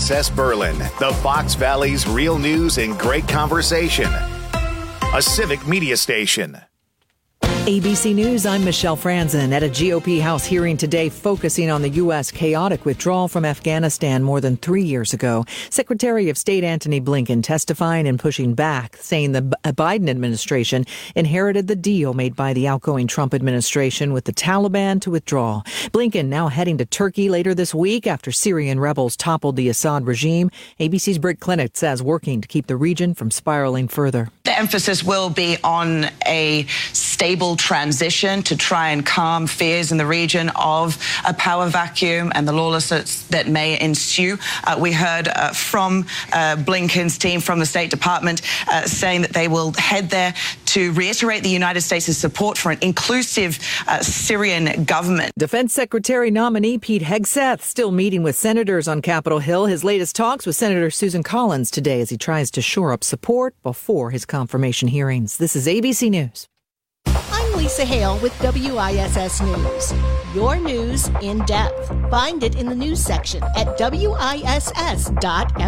WISS Berlin, the Fox Valley's real news and great conversation. A civic media station. ABC News, I'm Michelle Franzen. At a GOP House hearing today focusing on the U.S. chaotic withdrawal from Afghanistan more than 3 years ago, Secretary of State Antony Blinken testifying and pushing back, saying the Biden administration inherited the deal made by the outgoing Trump administration with the Taliban to withdraw. Blinken now heading to Turkey later this week after Syrian rebels toppled the Assad regime. ABC's Britt Clinic says working to keep the region from spiraling further. The emphasis will be on a stable transition to try and calm fears in the region of a power vacuum and the lawlessness that may ensue. We heard from Blinken's team from the State Department saying that they will head there to reiterate the United States' support for an inclusive Syrian government. Defense Secretary nominee Pete Hegseth still meeting with senators on Capitol Hill. His latest talks with Senator Susan Collins today as he tries to shore up support before his confirmation hearings. This is ABC News. I'm Lisa Hale with WISS News. Your news in depth. Find it in the news section at WISS.FM.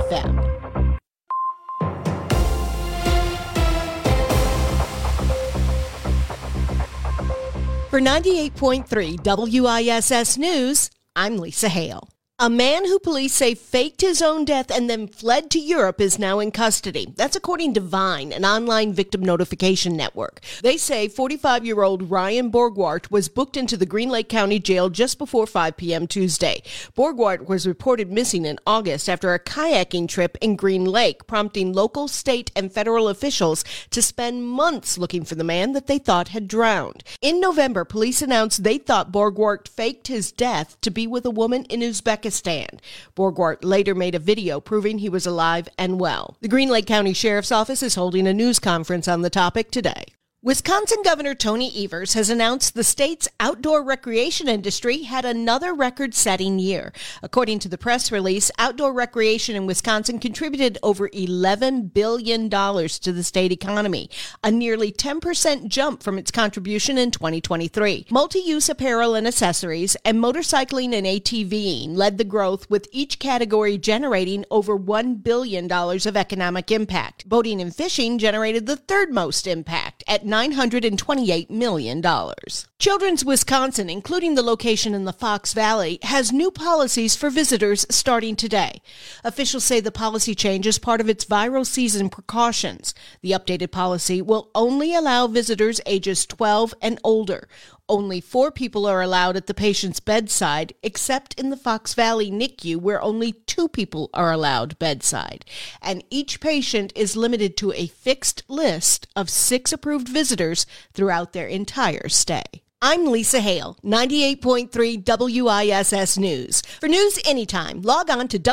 For 98.3 WISS News, I'm Lisa Hale. A man who police say faked his own death and then fled to Europe is now in custody. That's according to Vine, an online victim notification network. They say 45-year-old Ryan Borgwart was booked into the Green Lake County Jail just before 5 p.m. Tuesday. Borgwart was reported missing in August after a kayaking trip in Green Lake, prompting local, state, and federal officials to spend months looking for the man that they thought had drowned. In November, police announced they thought Borgwart faked his death to be with a woman in Uzbekistan. Borgwart later made a video proving he was alive and well. The Green Lake County Sheriff's Office is holding a news conference on the topic today. Wisconsin Governor Tony Evers has announced the state's outdoor recreation industry had another record-setting year. According to the press release, outdoor recreation in Wisconsin contributed over $11 billion to the state economy, a nearly 10% jump from its contribution in 2023. Multi-use apparel and accessories and motorcycling and ATVing led the growth, with each category generating over $1 billion of economic impact. Boating and fishing generated the third most impact at $928 million. Children's Wisconsin, including the location in the Fox Valley, has new policies for visitors starting today. Officials say the policy change is part of its viral season precautions. The updated policy will only allow visitors ages 12 and older. Only 4 people are allowed at the patient's bedside, except in the Fox Valley NICU, where only 2 people are allowed bedside. And each patient is limited to a fixed list of 6 approved visitors throughout their entire stay. I'm Lisa Hale, 98.3 WISS News. For news anytime, log on to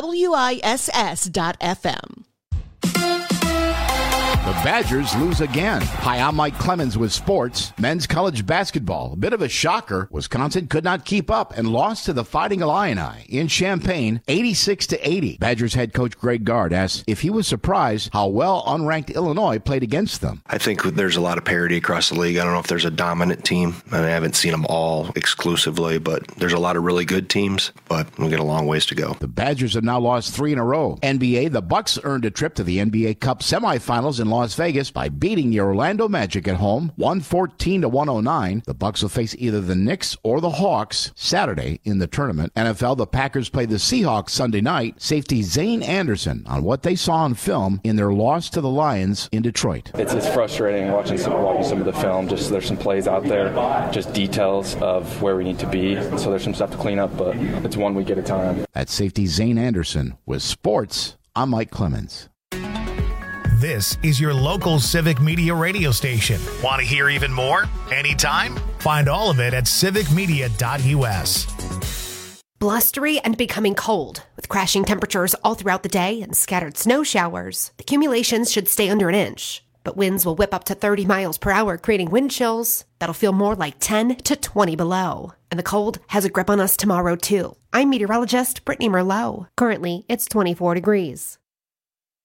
WISS.FM. The Badgers lose again. Hi, I'm Mike Clemens with sports. Men's college basketball. A bit of a shocker. Wisconsin could not keep up and lost to the Fighting Illini in Champaign, 86-80. Badgers head coach Greg Gard asked if he was surprised how well unranked Illinois played against them. I think there's a lot of parity across the league. I don't know if there's a dominant team. I haven't seen them all exclusively, but there's a lot of really good teams, but we'll get a long ways to go. The Badgers have now lost 3 in a row. NBA, the Bucks earned a trip to the NBA Cup semifinals in Las Vegas by beating the Orlando Magic at home, 114-109. The Bucks will face either the Knicks or the Hawks Saturday in the tournament. NFL, the Packers play the Seahawks Sunday night. Safety Zane Anderson on what they saw on film in their loss to the Lions in Detroit. It's frustrating watching some of the film. Just there's some plays out there, just details of where we need to be. So there's some stuff to clean up, but it's one week at a time. That's safety Zane Anderson with sports. I'm Mike Clemens. This is your local civic media radio station. Want to hear even more? Anytime? Find all of it at civicmedia.us. Blustery and becoming cold, with crashing temperatures all throughout the day and scattered snow showers. The accumulations should stay under an inch, but winds will whip up to 30 miles per hour, creating wind chills that'll feel more like 10 to 20 below. And the cold has a grip on us tomorrow, too. I'm meteorologist Brittany Merlot. Currently, it's 24 degrees.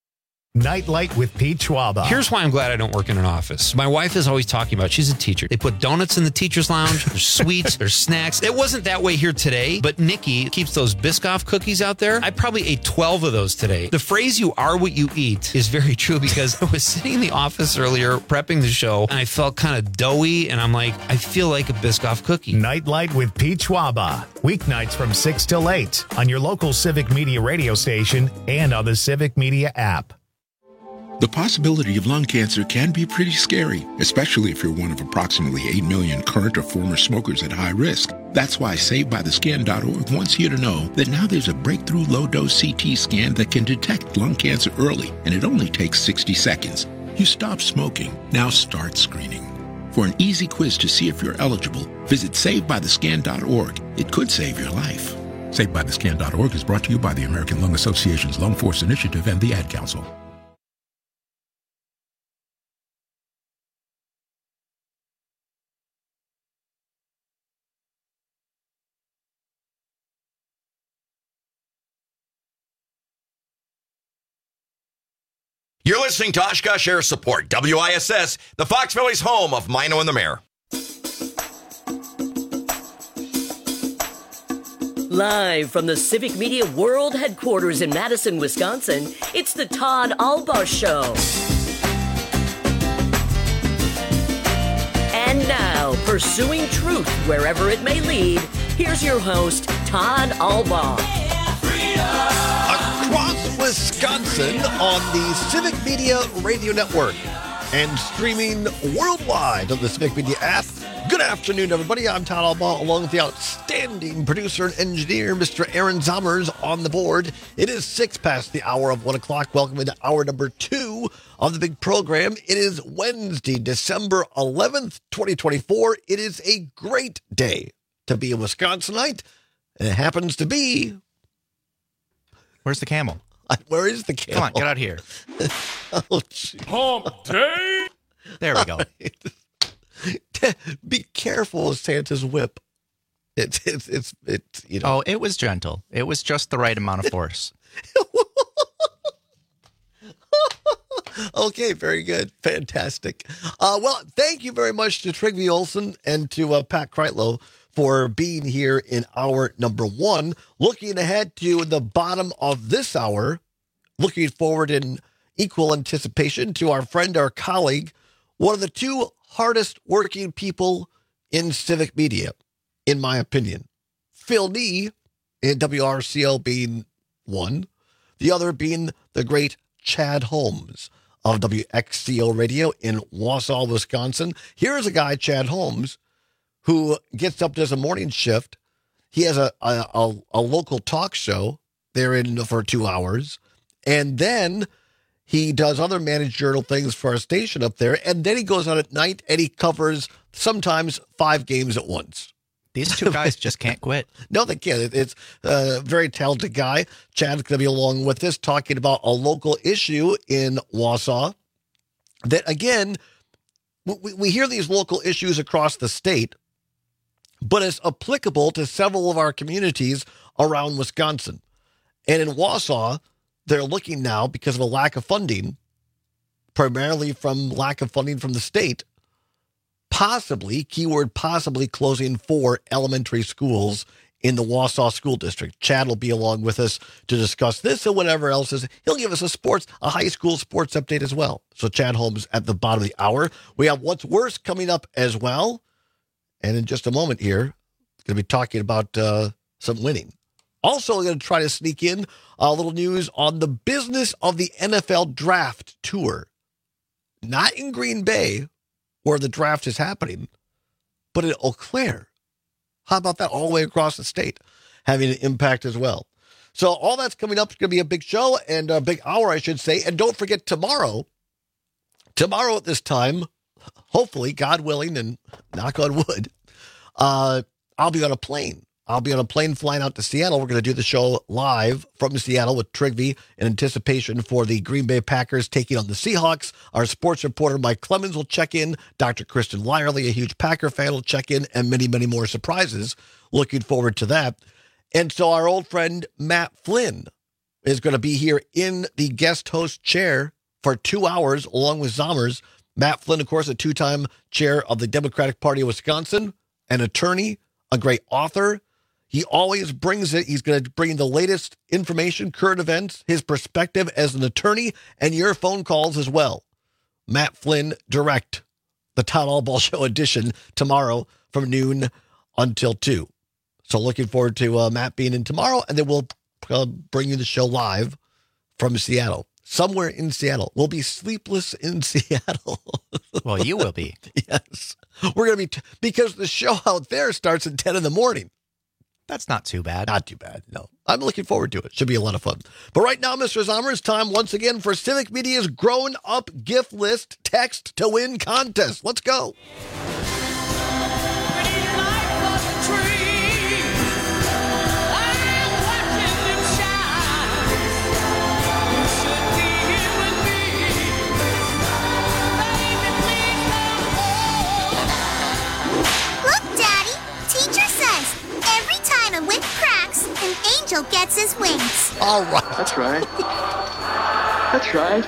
Nightlight with Pete Schwaba. Here's why I'm glad I don't work in an office. My wife is always talking about, she's a teacher. They put donuts in the teacher's lounge. There's sweets, there's snacks. It wasn't that way here today, but Nikki keeps those Biscoff cookies out there. I probably ate 12 of those today. The phrase "you are what you eat" is very true, because I was sitting in the office earlier prepping the show and I felt kind of doughy and I'm like, I feel like a Biscoff cookie. Nightlight with Pete Schwaba. Weeknights from 6 till 8 on your local Civic Media radio station and on the Civic Media app. The possibility of lung cancer can be pretty scary, especially if you're one of approximately 8 million current or former smokers at high risk. That's why SaveByTheScan.org wants you to know that now there's a breakthrough low-dose CT scan that can detect lung cancer early, and it only takes 60 seconds. You stop smoking, now start screening. For an easy quiz to see if you're eligible, visit SaveByTheScan.org. It could save your life. SaveByTheScan.org is brought to you by the American Lung Association's Lung Force Initiative and the Ad Council. You're listening to Oshkosh Air Support, WISS, the Fox Valley's home of Mino and the Mayor. Live from the Civic Media World Headquarters in Madison, Wisconsin, it's the Todd Albaugh Show. And now, pursuing truth wherever it may lead, here's your host, Todd Albaugh. Across Wisconsin on the Civic Media Radio Network and streaming worldwide on the Civic Media app. Good afternoon, everybody. I'm Todd Albaugh, along with the outstanding producer and engineer, Mr. Aaron Zommers, on the board. It is 6 past the hour of 1 o'clock. Welcome to hour number 2 of the big program. It is Wednesday, December 11th, 2024. It is a great day to be a Wisconsinite, and it happens to be... Where's the camel? Where is the camel? Come on, get out here. Oh, Hump day. There we go. Be careful with Santa's whip. It's you know. Oh, it was gentle. It was just the right amount of force. Okay, very good. Fantastic. Well, thank you very much to Trygve Olsen and to Pat Kreitlow for being here in hour number 1. Looking ahead to the bottom of this hour, looking forward in equal anticipation to our friend, our colleague, one of the 2 hardest working people in civic media, in my opinion. Phil Nee in WRCL being one, the other being the great Chad Holmes of WXCO Radio in Wausau, Wisconsin. Here's a guy, Chad Holmes, who gets up, does a morning shift. He has a local talk show there for 2 hours. And then he does other managerial things for our station up there. And then he goes out at night and he covers sometimes 5 games at once. These 2 guys just can't quit. No, they can't. It's a very talented guy. Chad's going to be along with us talking about a local issue in Wausau that, again, we hear these local issues across the state, but it's applicable to several of our communities around Wisconsin. And in Wausau, they're looking now, because of a lack of funding, primarily from lack of funding from the state, possibly, keyword possibly, closing 4 elementary schools in the Wausau School District. Chad will be along with us to discuss this and whatever else is. He'll give us a high school sports update as well. So Chad Holmes at the bottom of the hour. We have What's Worse coming up as well. And in just a moment here, going to be talking about some winning. Also, we're going to try to sneak in a little news on the business of the NFL Draft Tour. Not in Green Bay, where the draft is happening, but in Eau Claire. How about that? All the way across the state, having an impact as well. So all that's coming up. It's going to be a big show and a big hour, I should say. And don't forget tomorrow at this time, hopefully, God willing, and knock on wood, I'll be on a plane. I'll be on a plane flying out to Seattle. We're going to do the show live from Seattle with Trygve in anticipation for the Green Bay Packers taking on the Seahawks. Our sports reporter, Mike Clemens, will check in. Dr. Kristen Lyerly, a huge Packer fan, will check in, and many, many more surprises. Looking forward to that. And so our old friend, Matt Flynn, is going to be here in the guest host chair for 2 hours along with Zommers. Matt Flynn, of course, a two-time chair of the Democratic Party of Wisconsin, an attorney, a great author. He always brings it. He's going to bring the latest information, current events, his perspective as an attorney, and your phone calls as well. Matt Flynn Direct, the Town Hall Ball Show edition tomorrow from noon until 2. So looking forward to Matt being in tomorrow, and then we'll bring you the show live from Seattle. Somewhere in Seattle. We'll be sleepless in Seattle. Well, you will be. Yes. We're going to be, because the show out there starts at 10 in the morning. That's not too bad. Not too bad, no. I'm looking forward to it. Should be a lot of fun. But right now, Mr. Zommer, it's time once again for Civic Media's Grown Up Gift List Text to Win contest. Let's go. Whip cracks, an angel gets his wings. All right. That's right. That's right.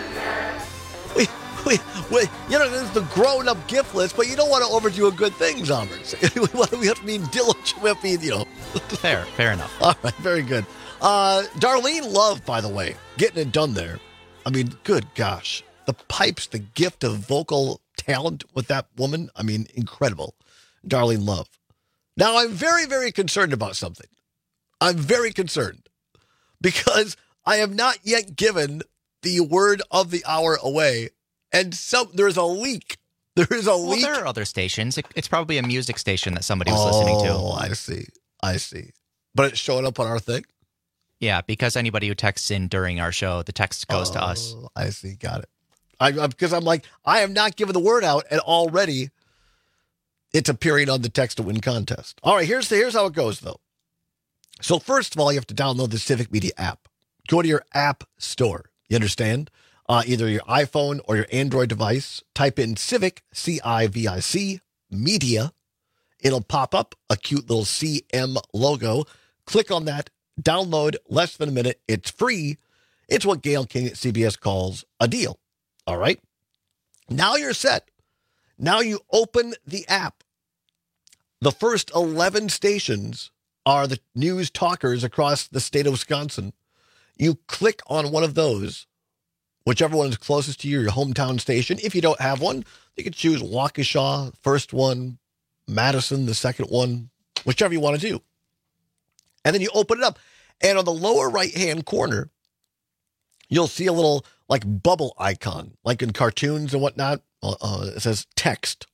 Wait. You know, this is the grown-up gift list, but you don't want to overdo a good thing, Zommers. We have to be diligent. We have to be, Fair enough. All right, very good. Darlene Love, by the way, getting it done there. I mean, good gosh. The pipes, the gift of vocal talent with that woman, I mean, incredible. Darlene Love. Now, I'm very, very concerned about something. I'm very concerned because I have not yet given the word of the hour away, and there's a leak. There is a leak. Well, there are other stations. It's probably a music station that somebody was listening to. Oh, I see. But it's showing up on our thing? Yeah, because anybody who texts in during our show, the text goes to us. I see. Got it. Because I'm like, I have not given the word out, and already it's appearing on the Text to Win contest. All right, here's how it goes, though. So first of all, you have to download the Civic Media app. Go to your app store. You understand? Either your iPhone or your Android device. Type in Civic, C-I-V-I-C, Media. It'll pop up a cute little CM logo. Click on that. Download. Less than a minute. It's free. It's what Gail King at CBS calls a deal. All right? Now you're set. Now you open the app. The first 11 stations are the news talkers across the state of Wisconsin. You click on one of those, whichever one is closest to you, your hometown station. If you don't have one, you can choose Waukesha, first one, Madison, the second one, whichever you want to do. And then you open it up. And on the lower right-hand corner, you'll see a little like bubble icon, like in cartoons and whatnot. It says text.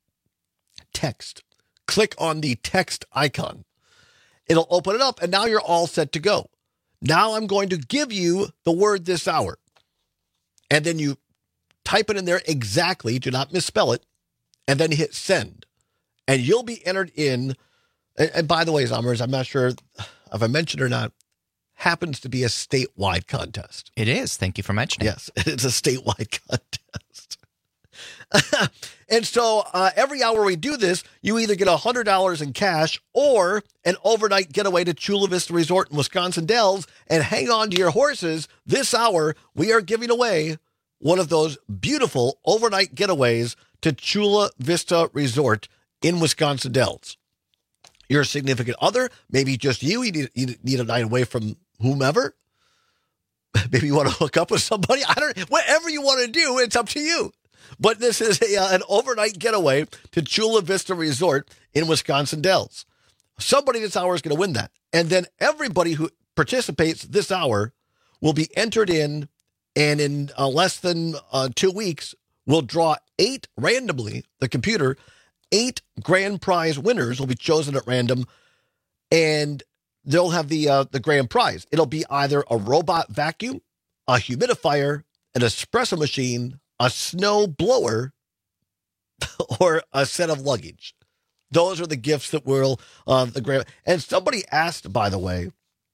Text. Click on the text icon. It'll open it up, and now you're all set to go. Now I'm going to give you the word this hour. And then you type it in there exactly, do not misspell it, and then hit send. And you'll be entered in, and by the way, Zommers, I'm not sure if I mentioned or not, happens to be a statewide contest. It is. Thank you for mentioning. Yes, it's a statewide contest. And so every hour we do this, you either get $100 in cash or an overnight getaway to Chula Vista Resort in Wisconsin Dells. And hang on to your horses. This hour, we are giving away one of those beautiful overnight getaways to Chula Vista Resort in Wisconsin Dells. Your significant other, maybe just you need a night away from whomever. Maybe you want to hook up with somebody. Whatever you want to do, it's up to you. But this is an overnight getaway to Chula Vista Resort in Wisconsin Dells. Somebody this hour is going to win that. And then everybody who participates this hour will be entered in, and in less than 2 weeks, we'll draw 8 randomly, the computer, 8 grand prize winners will be chosen at random, and they'll have the grand prize. It'll be either a robot vacuum, a humidifier, an espresso machine, a snow blower, or a set of luggage. Those are the gifts that will the grand. And somebody asked, by the way,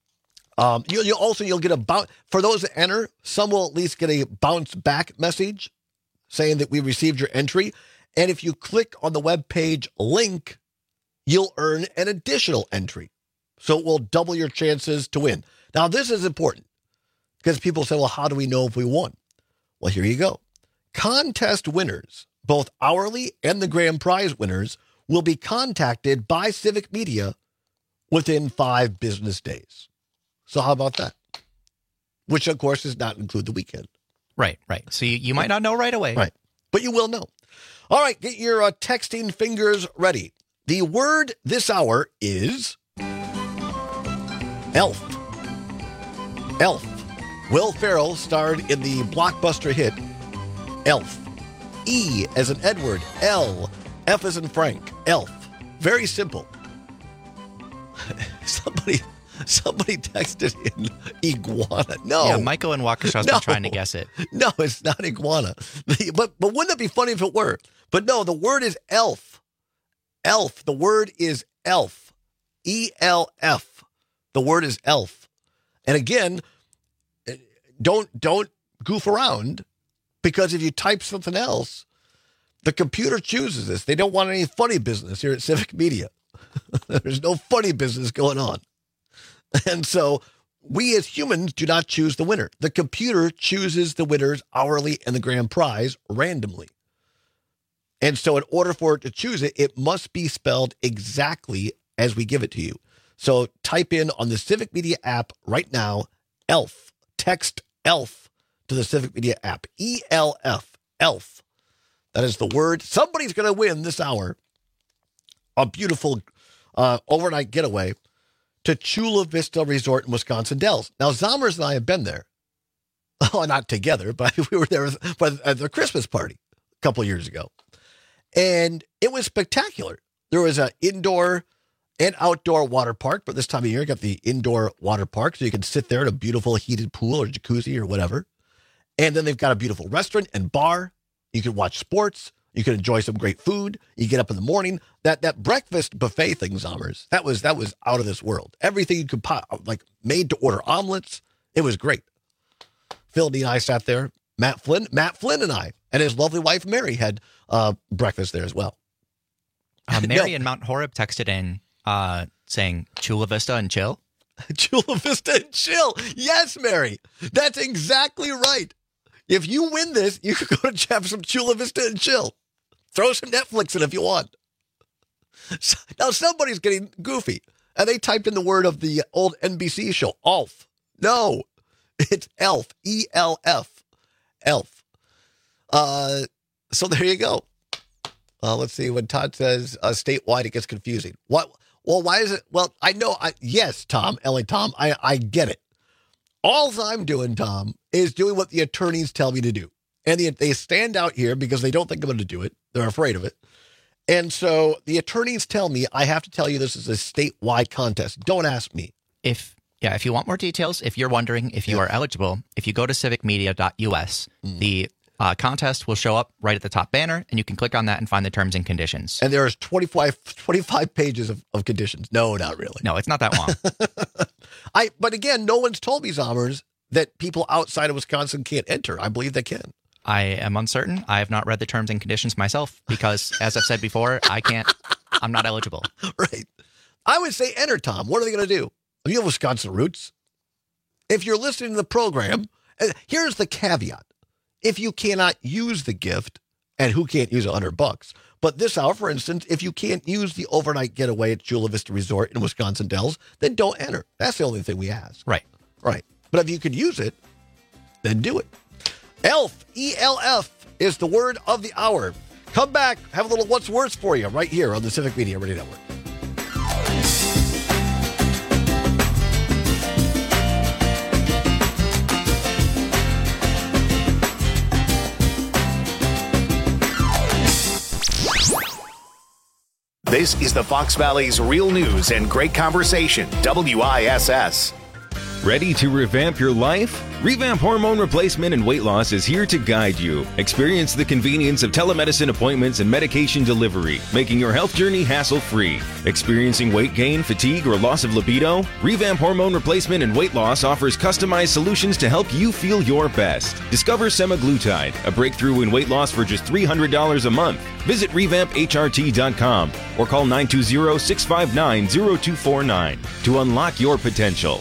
you'll get a bounce for those that enter. Some will at least get a bounce back message saying that we received your entry. And if you click on the webpage link, you'll earn an additional entry. So it will double your chances to win. Now, this is important because people say, well, how do we know if we won? Well, here you go. Contest winners, both hourly and the grand prize winners, will be contacted by Civic Media within 5 business days. So how about that? Which, of course, does not include the weekend. Right. So you might not know right away. Right. But you will know. All right, get your texting fingers ready. The word this hour is elf. Elf. Will Ferrell starred in the blockbuster hit Elf. E as in Edward. L. F as in Frank. Elf. Very simple. Somebody texted in iguana. No. Yeah, Michael and Waukesha's been trying to guess it. No, it's not iguana. But wouldn't it be funny if it were? But no, the word is elf. Elf. The word is elf. E-L-F. The word is elf. And again, don't goof around, because if you type something else, the computer chooses this. They don't want any funny business here at Civic Media. There's no funny business going on. And so we as humans do not choose the winner. The computer chooses the winners hourly and the grand prize randomly. And so in order for it to choose it, it must be spelled exactly as we give it to you. So type in on the Civic Media app right now, ELF. Text ELF to the Civic Media app. E-L-F. ELF. That is the word. Somebody's going to win this hour a beautiful overnight getaway to Chula Vista Resort in Wisconsin Dells. Now, Zommers and I have been there. Oh, not together, but we were there at the Christmas party a couple of years ago. And it was spectacular. There was an indoor and outdoor water park, but this time of year, you got the indoor water park, so you can sit there in a beautiful heated pool or jacuzzi or whatever. And then they've got a beautiful restaurant and bar. You can watch sports. You can enjoy some great food. You get up in the morning. That breakfast buffet thing, Zommers, that was out of this world. Everything you could like made to order omelets. It was great. Phil and I sat there. Matt Flynn and I and his lovely wife Mary had breakfast there as well. Mary in Mount Horeb texted in saying Chula Vista and chill. Chula Vista and chill. Yes, Mary. That's exactly right. If you win this, you could go to have some Chula Vista and chill. Throw some Netflix in if you want. Now, somebody's getting goofy, and they typed in the word of the old NBC show, ALF. No, it's ELF. E-L-F. ELF. So there you go. Let's see. When Todd says statewide, it gets confusing. What? Well, why is it? Well, I know. Yes, Tom, LA Tom, I get it. All I'm doing, Tom, is doing what the attorneys tell me to do. And they stand out here because they don't think I'm going to do it. They're afraid of it. And so the attorneys tell me I have to tell you this is a statewide contest. Don't ask me. If you want more details, if you're wondering if you are eligible, if you go to civicmedia.us, the contest will show up right at the top banner, and you can click on that and find the terms and conditions. And there's 25 pages of conditions. No, not really. No, it's not that long. But again, no one's told me, Zommers, that people outside of Wisconsin can't enter. I believe they can. I am uncertain. I have not read the terms and conditions myself because, as I've said before, I'm not eligible. Right. I would say enter, Tom. What are they going to do? You have Wisconsin roots. If you're listening to the program, here's the caveat. If you cannot use the gift, and who can't use $100? But this hour, for instance, if you can't use the overnight getaway at Chula Vista Resort in Wisconsin Dells, then don't enter. That's the only thing we ask. Right. Right. But if you could use it, then do it. ELF, E-L-F, is the word of the hour. Come back, have a little What's Worse for you right here on the Civic Media Radio Network. This is the Fox Valley's Real News and Great Conversation, WISS. Ready to revamp your life? Revamp Hormone Replacement and Weight Loss is here to guide you. Experience the convenience of telemedicine appointments and medication delivery, making your health journey hassle-free. Experiencing weight gain, fatigue, or loss of libido? Revamp Hormone Replacement and Weight Loss offers customized solutions to help you feel your best. Discover semaglutide, a breakthrough in weight loss for just $300 a month. Visit revampHRT.com or call 920-659-0249 to unlock your potential.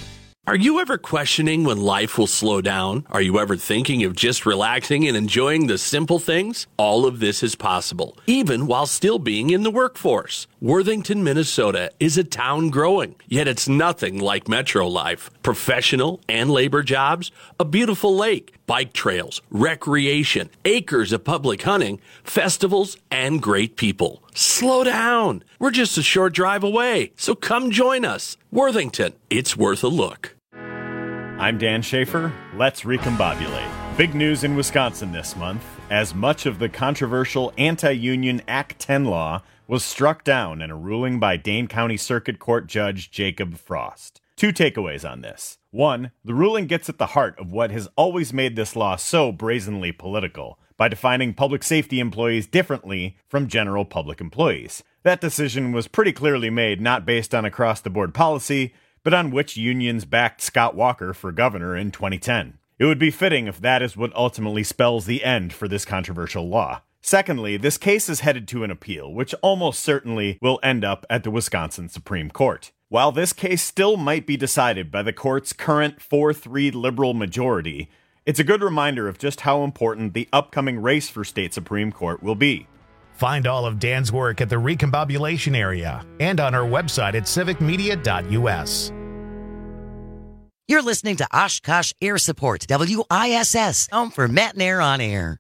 Are you ever questioning when life will slow down? Are you ever thinking of just relaxing and enjoying the simple things? All of this is possible, even while still being in the workforce. Worthington, Minnesota is a town growing, yet it's nothing like metro life. Professional and labor jobs, a beautiful lake, bike trails, recreation, acres of public hunting, festivals, and great people. Slow down. We're just a short drive away, so come join us. Worthington, it's worth a look. I'm Dan Schaefer. Let's recombobulate. Big news in Wisconsin this month, as much of the controversial anti-union Act 10 law was struck down in a ruling by Dane County Circuit Court Judge Jacob Frost. 2 takeaways on this. 1, the ruling gets at the heart of what has always made this law so brazenly political, by defining public safety employees differently from general public employees. That decision was pretty clearly made not based on across-the-board policy, but on which unions backed Scott Walker for governor in 2010. It would be fitting if that is what ultimately spells the end for this controversial law. Secondly, this case is headed to an appeal, which almost certainly will end up at the Wisconsin Supreme Court. While this case still might be decided by the court's current 4-3 liberal majority, it's a good reminder of just how important the upcoming race for state Supreme Court will be. Find all of Dan's work at the Recombobulation area and on our website at civicmedia.us. You're listening to Oshkosh Air Support, WISS, home for Matt and Air on Air.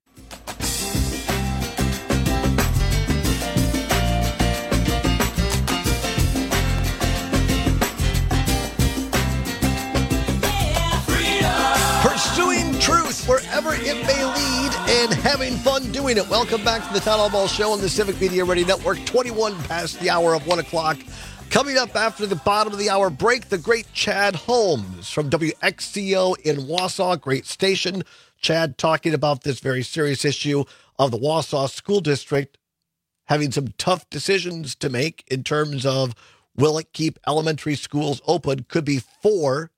Pursuing truth wherever it may lead and having fun doing it. Welcome back to the Town Hall Ball Show on the Civic Media Radio Network, 21 past the hour of 1 o'clock. Coming up after the bottom of the hour break, the great Chad Holmes from WXCO in Wausau, great station. Chad talking about this very serious issue of the Wausau School District having some tough decisions to make in terms of will it keep elementary schools open? Could be 4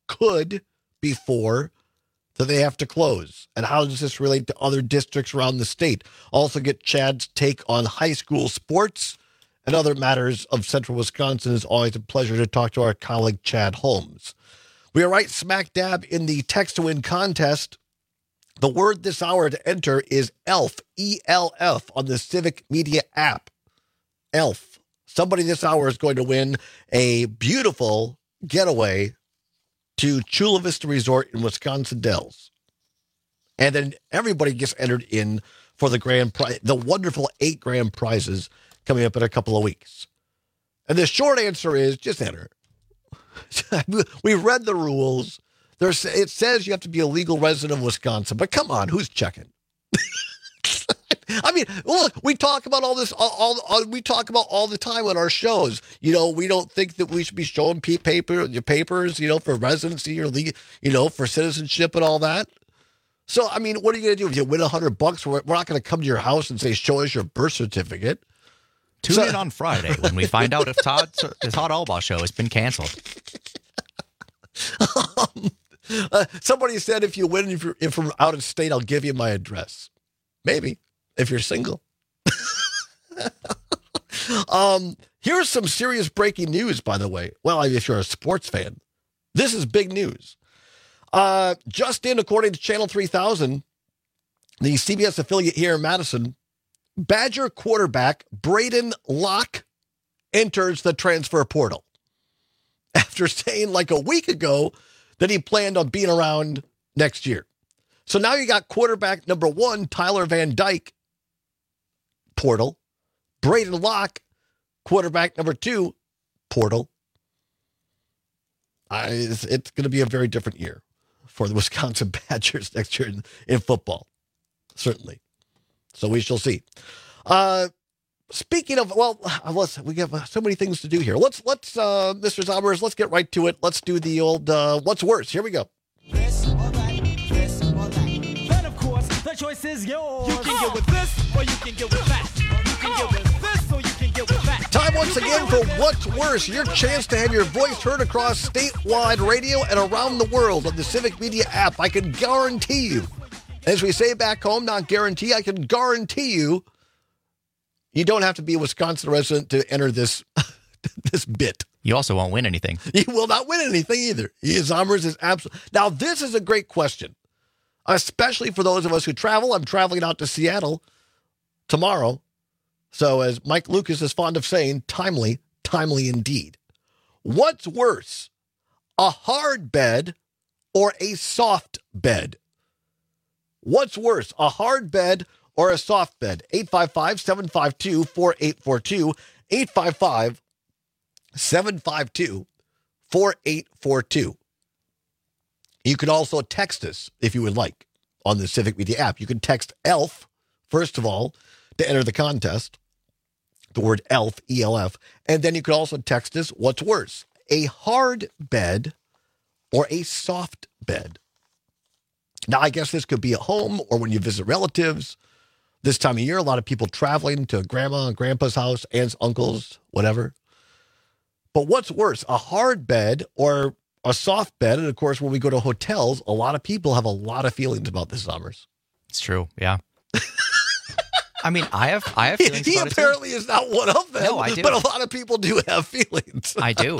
that they have to close. And how does this relate to other districts around the state? Also get Chad's take on high school sports and other matters of central Wisconsin. It's always a pleasure to talk to our colleague Chad Holmes. We are right smack dab in the text to win contest. The word this hour to enter is ELF, E-L-F, on the Civic Media app. ELF. Somebody this hour is going to win a beautiful getaway to Chula Vista Resort in Wisconsin Dells. And then everybody gets entered in for the grand prize, the wonderful 8 grand prizes coming up in a couple of weeks. And the short answer is just enter. We read the rules. It says you have to be a legal resident of Wisconsin, but come on, who's checking? I mean, look, we talk about all this. We talk about all the time on our shows. You know, we don't think that we should be showing papers, you know, for residency or for citizenship and all that. So, I mean, what are you going to do if you win $100? We're not going to come to your house and say, "Show us your birth certificate." Tune in on Friday when we find out if Todd Albaugh show has been canceled. Somebody said if you win, if from out of state, I'll give you my address. Maybe. If you're single. Here's some serious breaking news, by the way. Well, if you're a sports fan, this is big news. Just in, according to Channel 3000, the CBS affiliate here in Madison, Badger quarterback Braden Locke enters the transfer portal after saying like a week ago that he planned on being around next year. So now you got quarterback number 1, Tyler Van Dyke, portal. Braden Locke, quarterback number 2, portal. It's going to be a very different year for the Wisconsin Badgers next year in football, certainly. So we shall see. Speaking of, we have so many things to do here. Let's Mr. Zombers, let's get right to it. Let's do the old what's worse. Here we go. This or that, this or that. Then of course the choice is yours. You can get with this or you can get with that. You can get with this or you can get with that. Time once again for What's Worse, your chance to have your voice heard across statewide radio and around the world on the Civic Media app. I can guarantee you, as we say back home, not guarantee, I can guarantee you, you don't have to be a Wisconsin resident to enter this this bit. You also won't win anything. You will not win anything either. Zommers is absolutely. Now, this is a great question, especially for those of us who travel. I'm traveling out to Seattle tomorrow. So, as Mike Lucas is fond of saying, timely indeed. What's worse, a hard bed or a soft bed? What's worse, a hard bed or a soft bed? 855-752-4842. 855-752-4842. You can also text us if you would like on the Civic Media app. You can text ELF, first of all, to enter the contest. The word ELF, E-L-F. And then you can also text us, what's worse, a hard bed or a soft bed? Now, I guess this could be at home or when you visit relatives. This time of year, a lot of people traveling to grandma and grandpa's house, aunts, uncles, whatever. But what's worse, a hard bed or a soft bed? And of course, when we go to hotels, a lot of people have a lot of feelings about this, Zommers. It's true, yeah. I mean, I have feelings He about apparently it too. is not one of them. No, I do. But a lot of people do have feelings. I do.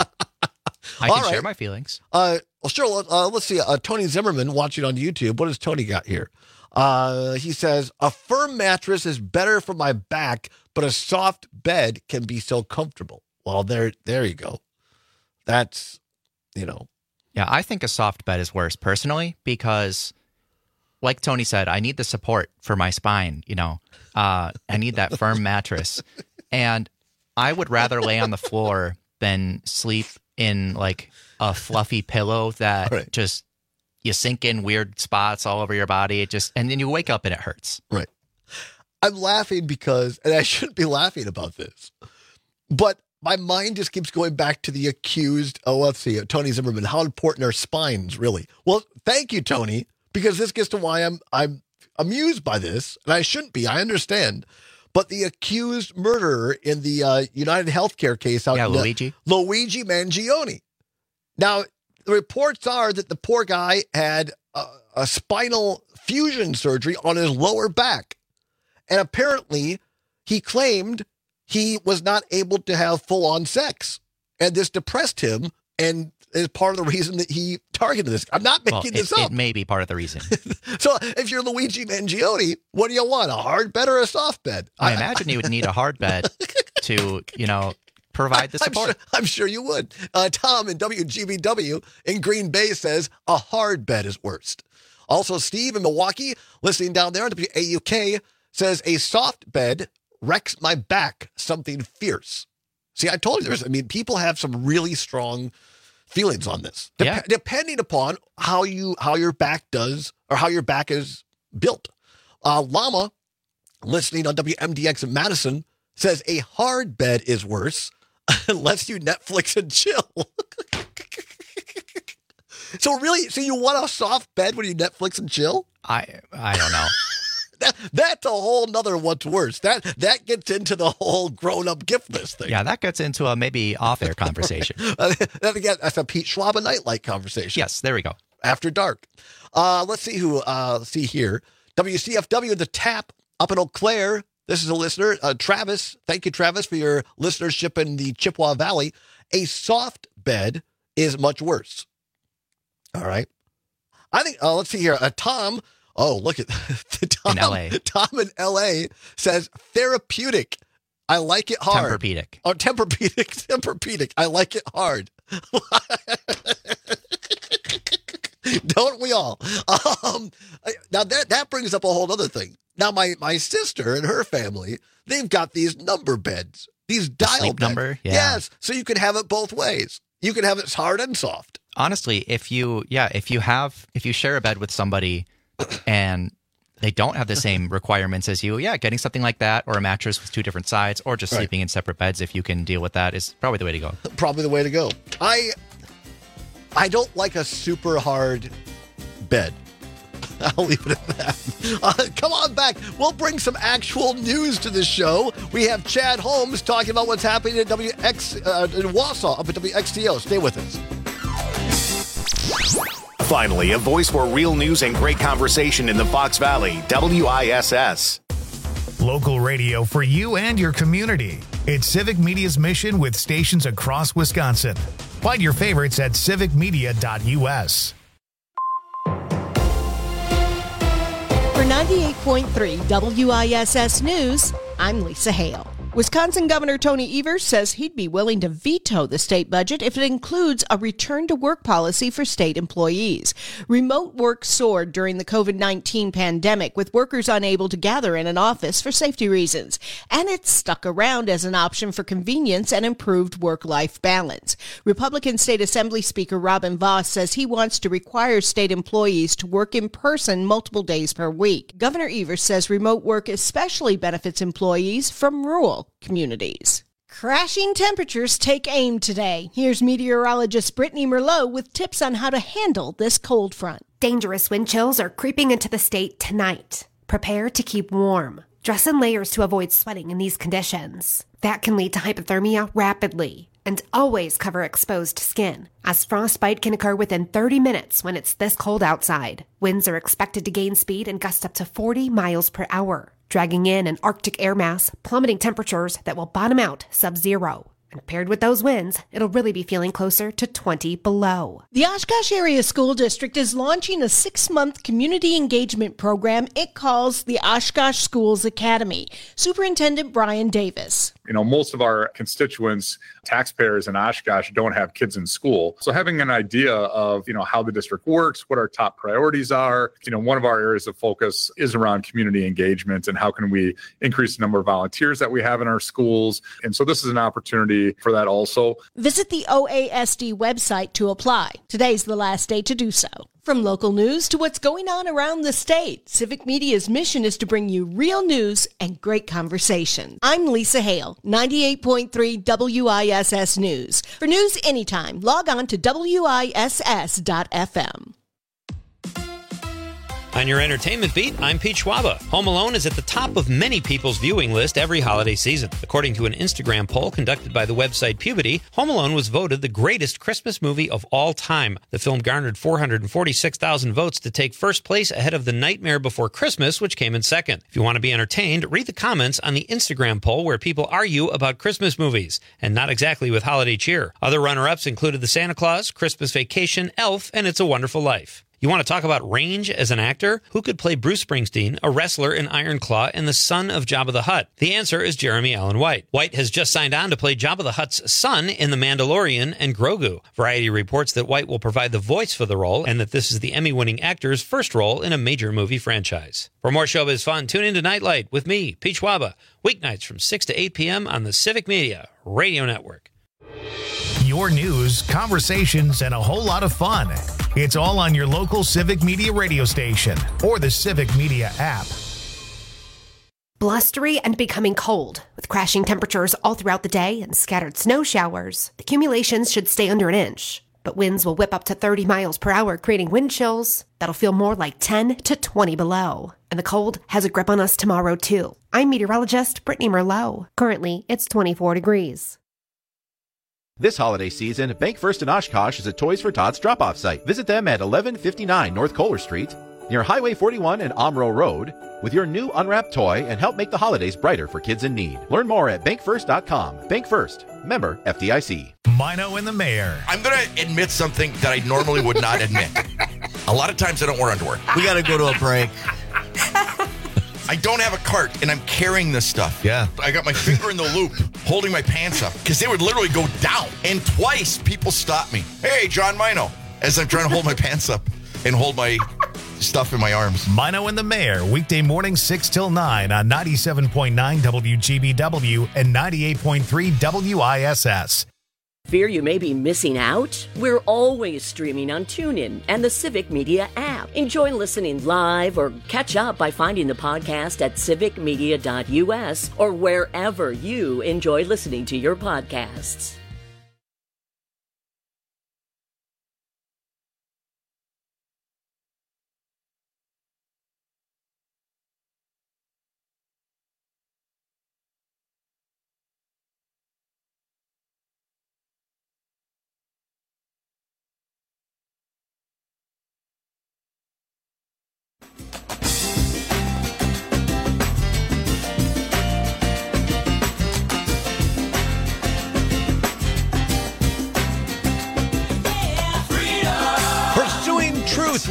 I can share my feelings. Well, sure. Let's see. Tony Zimmerman watching on YouTube. What has Tony got here? He says, a firm mattress is better for my back, but a soft bed can be so comfortable. Well, there you go. That's, Yeah, I think a soft bed is worse personally because, like Tony said, I need the support for my spine, I need that firm mattress. And I would rather lay on the floor than sleep in like a fluffy pillow that just you sink in weird spots all over your body. And then you wake up and it hurts. Right. I'm laughing because, and I shouldn't be laughing about this, but my mind just keeps going back to the accused, Tony Zimmerman. How important are spines, really? Well, thank you, Tony, because this gets to why I'm amused by this, and I shouldn't be. I understand. But the accused murderer in the United Healthcare case out Luigi Mangione. Now, the reports are that the poor guy had a spinal fusion surgery on his lower back. And apparently, he claimed he was not able to have full-on sex. And this depressed him and is part of the reason that he targeted this. I'm not making this up. It may be part of the reason. So if you're Luigi Mangione, what do you want? A hard bed or a soft bed? I imagine you would need a hard bed to, provide the support. I'm sure you would. Tom in WGBW in Green Bay says a hard bed is worst. Also, Steve in Milwaukee, listening down there on WAUK, says a soft bed wrecks my back something fierce. See, I told you people have some really strong feelings on this. Depending upon how your back does or how your back is built. Llama, listening on WMDX in Madison, says a hard bed is worse unless you Netflix and chill. So you want a soft bed when you Netflix and chill? I don't know. That's a whole nother what's worse. That gets into the whole grown-up gift list thing. Yeah, that gets into a maybe off-air conversation. That's a Pete Schwab and Nightlight conversation. Yes, there we go. After dark. Let's see see here. WCFW, The Tap up in Eau Claire. This is a listener, Travis. Thank you, Travis, for your listenership in the Chippewa Valley. A soft bed is much worse. All right. I think, let's see here. Tom. Oh, look at Tom in LA. Tom in LA says therapeutic. I like it hard. Tempur-Pedic. Oh, Tempur-Pedic. I like it hard. Don't we all? Now that brings up a whole other thing. Now my sister and her family, they've got these number beds, these dial sleep beds. Number. Yeah. Yes, so you can have it both ways. You can have it hard and soft. Honestly, if you share a bed with somebody and they don't have the same requirements as you, getting something like that or a mattress with two different sides or just sleeping in separate beds, if you can deal with that, is probably the way to go. Probably the way to go. I don't like a super hard bed. I'll leave it at that. Come on back. We'll bring some actual news to this show. We have Chad Holmes talking about what's happening in in Wausau up at WXTO. Stay with us. Finally, a voice for real news and great conversation in the Fox Valley, WISS. Local radio for you and your community. It's Civic Media's mission with stations across Wisconsin. Find your favorites at civicmedia.us. For 98.3 WISS News, I'm Lisa Hale. Wisconsin Governor Tony Evers says he'd be willing to veto the state budget if it includes a return-to-work policy for state employees. Remote work soared during the COVID-19 pandemic, with workers unable to gather in an office for safety reasons. And it's stuck around as an option for convenience and improved work-life balance. Republican State Assembly Speaker Robin Vos says he wants to require state employees to work in person multiple days per week. Governor Evers says remote work especially benefits employees from rural communities. Crashing temperatures take aim today. Here's meteorologist Brittany Merlot with tips on how to handle this cold front. Dangerous wind chills are creeping into the state tonight. Prepare to keep warm. Dress in layers to avoid sweating in these conditions. That can lead to hypothermia rapidly. And always cover exposed skin, as frostbite can occur within 30 minutes when it's this cold outside. Winds are expected to gain speed and gust up to 40 miles per hour, dragging in an Arctic air mass, plummeting temperatures that will bottom out sub-zero. And paired with those winds, it'll really be feeling closer to 20 below. The Oshkosh Area School District is launching a 6-month community engagement program it calls the Oshkosh Schools Academy. Superintendent Brian Davis. You know, most of our constituents, taxpayers in Oshkosh, don't have kids in school. So having an idea of, how the district works, what our top priorities are, one of our areas of focus is around community engagement and how can we increase the number of volunteers that we have in our schools. And so this is an opportunity for that also. Visit the OASD website to apply. Today's the last day to do so. From local news to what's going on around the state, Civic Media's mission is to bring you real news and great conversation. I'm Lisa Hale, 98.3 WISS News. For news anytime, log on to WISS.FM. On your entertainment beat, I'm Pete Schwaba. Home Alone is at the top of many people's viewing list every holiday season. According to an Instagram poll conducted by the website Puberty, Home Alone was voted the greatest Christmas movie of all time. The film garnered 446,000 votes to take first place ahead of The Nightmare Before Christmas, which came in second. If you want to be entertained, read the comments on the Instagram poll where people argue about Christmas movies, and not exactly with holiday cheer. Other runner-ups included The Santa Claus, Christmas Vacation, Elf, and It's a Wonderful Life. You want to talk about range as an actor? Who could play Bruce Springsteen, a wrestler in Iron Claw, and the son of Jabba the Hutt? The answer is Jeremy Allen White. White has just signed on to play Jabba the Hutt's son in The Mandalorian and Grogu. Variety reports that White will provide the voice for the role and that this is the Emmy-winning actor's first role in a major movie franchise. For more showbiz fun, tune in to Nightlight with me, Pete Schwaba, weeknights from 6 to 8 p.m. on the Civic Media Radio Network. Your news, conversations, and a whole lot of fun. It's all on your local Civic Media radio station or the Civic Media app. Blustery and becoming cold, with crashing temperatures all throughout the day and scattered snow showers. The accumulations should stay under an inch, but winds will whip up to 30 miles per hour, creating wind chills that'll feel more like 10 to 20 below. And the cold has a grip on us tomorrow, too. I'm meteorologist Brittany Merlot. Currently, it's 24 degrees. This holiday season, Bank First in Oshkosh is a Toys for Tots drop-off site. Visit them at 1159 North Kohler Street, near Highway 41 and Omro Road, with your new unwrapped toy and help make the holidays brighter for kids in need. Learn more at bankfirst.com. Bank First, member FDIC. Mino and the Mayor. I'm going to admit something that I normally would not admit. A lot of times I don't wear underwear. We got to go to a break. I don't have a cart, and I'm carrying this stuff. Yeah. I got my finger in the loop, holding my pants up, because they would literally go down. And twice, people stopped me. Hey, John Mino, as I'm trying to hold my pants up and hold my stuff in my arms. Mino and the Mayor, weekday morning 6 till 9 on 97.9 WGBW and 98.3 WISS. Fear you may be missing out? We're always streaming on TuneIn and the Civic Media app. Enjoy listening live or catch up by finding the podcast at civicmedia.us or wherever you enjoy listening to your podcasts.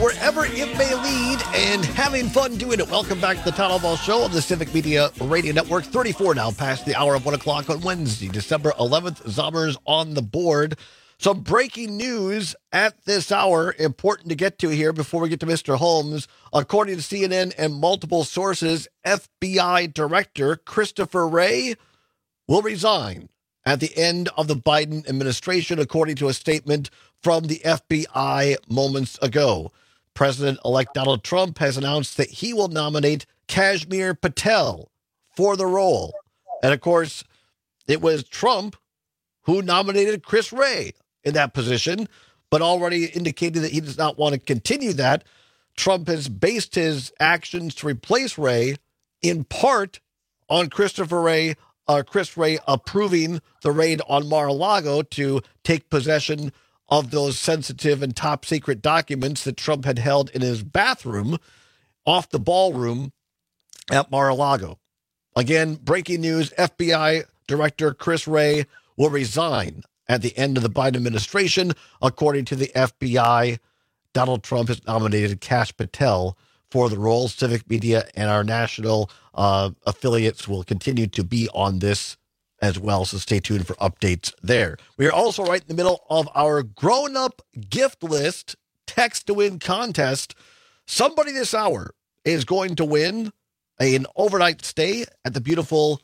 wherever it may lead, and having fun doing it. Welcome back to the Town Hall Show on the Civic Media Radio Network. 34 now, past the hour of 1 o'clock on Wednesday, December 11th. Zommers on the board. Some breaking news at this hour, important to get to here before we get to Mr. Holmes. According to CNN and multiple sources, FBI Director Christopher Wray will resign at the end of the Biden administration, according to a statement from the FBI moments ago. President-elect Donald Trump has announced that he will nominate Kashmir Patel for the role. And, of course, it was Trump who nominated Chris Wray in that position, but already indicated that he does not want to continue that. Trump has based his actions to replace Wray in part on Chris Wray approving the raid on Mar-a-Lago to take possession of those sensitive and top secret documents that Trump had held in his bathroom off the ballroom at Mar-a-Lago. Again, breaking news, FBI Director Chris Wray will resign at the end of the Biden administration. According to the FBI, Donald Trump has nominated Kash Patel for the role. Civic Media and our national affiliates will continue to be on this as well, so stay tuned for updates there. We are also right in the middle of our grown-up gift list text-to-win contest. Somebody this hour is going to win an overnight stay at the beautiful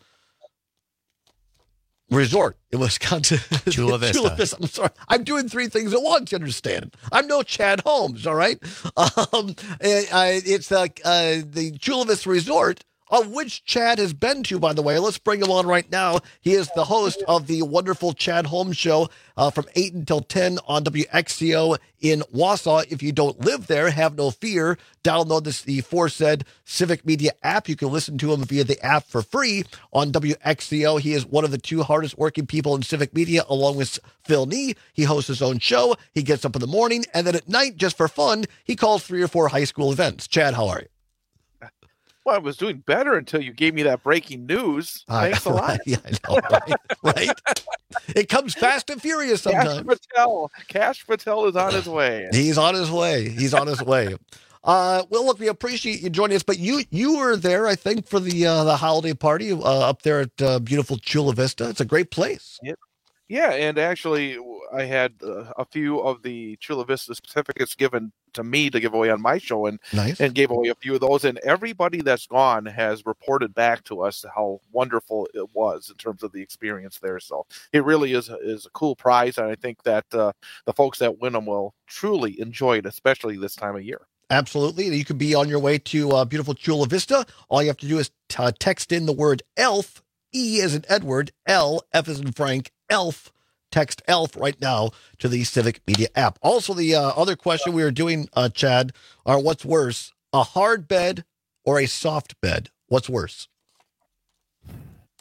resort in Wisconsin. Chula Vista. Chula Vista. I'm sorry. I'm doing three things at once, you understand. I'm no Chad Holmes, all right? It's the Chula Vista Resort, of which Chad has been to, by the way. Let's bring him on right now. He is the host of the wonderful Chad Holmes Show from 8 until 10 on WXCO in Wausau. If you don't live there, have no fear. Download the aforesaid Civic Media app. You can listen to him via the app for free on WXCO. He is one of the two hardest working people in Civic Media, along with Phil Nee. He hosts his own show. He gets up in the morning, and then at night, just for fun, he calls 3 or 4 high school events. Chad, how are you? Well, I was doing better until you gave me that breaking news. Thanks a lot. Yeah, I know, right? It comes fast and furious sometimes. Kash Patel is on his way. He's on his way. Well, look, we appreciate you joining us, but you were there, I think, for the holiday party up there at beautiful Chula Vista. It's a great place. Yeah, and actually, I had a few of the Chula Vista certificates given to me to give away on my show, and gave away a few of those. And everybody that's gone has reported back to us how wonderful it was in terms of the experience there. So it really is a cool prize, and I think that the folks that win them will truly enjoy it, especially this time of year. Absolutely. You could be on your way to beautiful Chula Vista. All you have to do is text in the word ELF, E as in Edward, L, F as in Frank, ELF. Text ELF right now to the Civic Media app. Also, the other question we were doing, Chad, are what's worse, a hard bed or a soft bed? What's worse? I